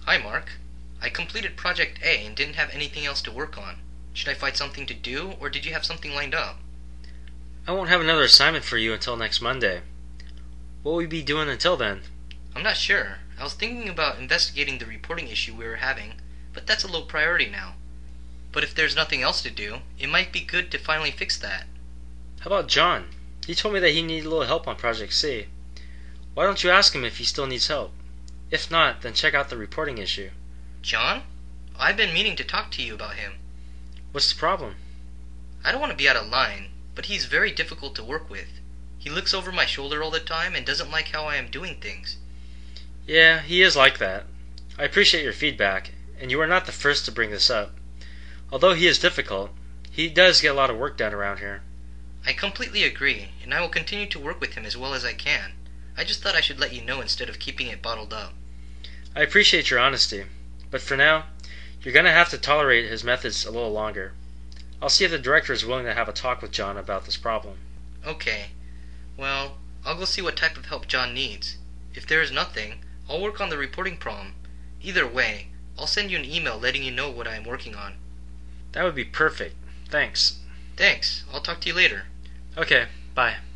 Hi, Mark. I completed Project A and didn't have anything else to work on. Should I find something to do, or did you have something lined up? I won't have another assignment for you until next Monday. What will you be doing until then? I'm not sure. I was thinking about investigating the reporting issue we were having, but that's a low priority now. But if there's nothing else to do, it might be good to finally fix that. How about John? He told me that he needed a little help on Project C. Why don't you ask him if he still needs help? If not, then check out the reporting issue. John? I've been meaning to talk to you about him. What's the problem? I don't want to be out of line, but he's very difficult to work with. He looks over my shoulder all the time and doesn't like how I am doing things. Yeah, he is like that. I appreciate your feedback, and you are not the first to bring this up. Although he is difficult, he does get a lot of work done around here. I completely agree, and I will continue to work with him as well as I can. I just thought I should let you know instead of keeping it bottled up. I appreciate your honesty, but for now, you're going to have to tolerate his methods a little longer. I'll see if the director is willing to have a talk with John about this problem. Okay. Well, I'll go see what type of help John needs. If there is nothing, I'll work on the reporting problem. Either way, I'll send you an email letting you know what I am working on. That would be perfect. Thanks. Thanks. I'll talk to you later. Okay, bye.